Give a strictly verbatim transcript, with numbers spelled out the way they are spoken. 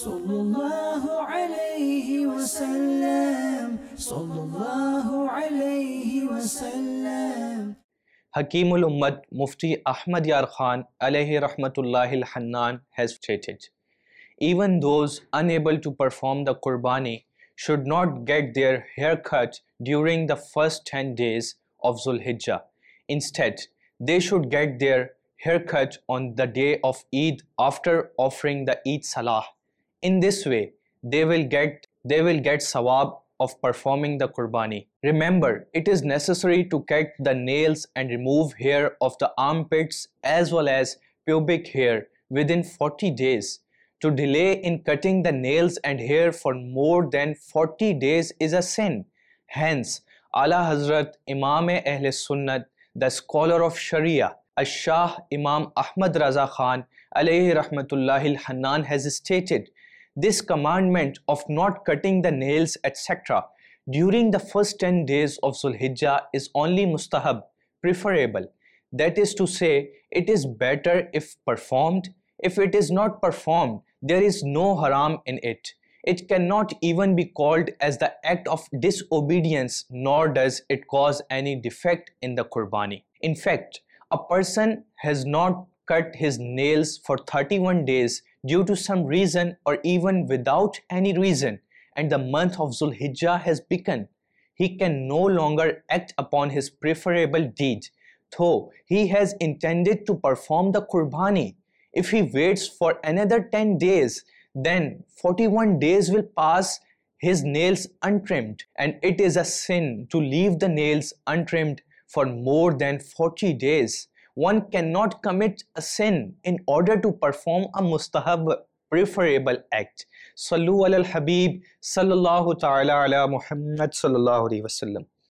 Sallallahu alayhi wa sallam, Sallallahu alayhi wa sallam. Hakimul Ummat Mufti Ahmad Yar Khan alayhi rahmatullahi al-Hannan has stated, even those unable to perform the Qurbani should not get their hair cut during the first ten days of Zulhijjah. Instead, they should get their haircut on the day of Eid after offering the Eid Salah. In this way, they will get they will get sawab of performing the Qurbani. Remember, it is necessary to cut the nails and remove hair of the armpits as well as pubic hair within forty days. To delay in cutting the nails and hair for more than forty days is a sin. Hence, Ala Hazrat Imam-e-Ahl Sunnat, the scholar of Sharia, Ash-Shah Imam Ahmad Raza Khan alayhi rahmatullahi al-Hannan has stated, this commandment of not cutting the nails et cetera during the first ten days of Zulhijjah is only mustahab, preferable. That is to say, it is better if performed. If it is not performed, there is no haram in it. It cannot even be called as the act of disobedience, nor does it cause any defect in the Qurbani. In fact, a person has not cut his nails for thirty-one days due to some reason or even without any reason, and the month of Zulhijjah has begun. He can no longer act upon his preferable deed, though he has intended to perform the Qurbani. If he waits for another ten days, then forty-one days will pass his nails untrimmed, and it is a sin to leave the nails untrimmed for more than forty days. One cannot commit a sin in order to perform a mustahab preferable act. Sallu ala al-Habib sallallahu ta'ala ala Muhammad sallallahu alayhi wa sallam.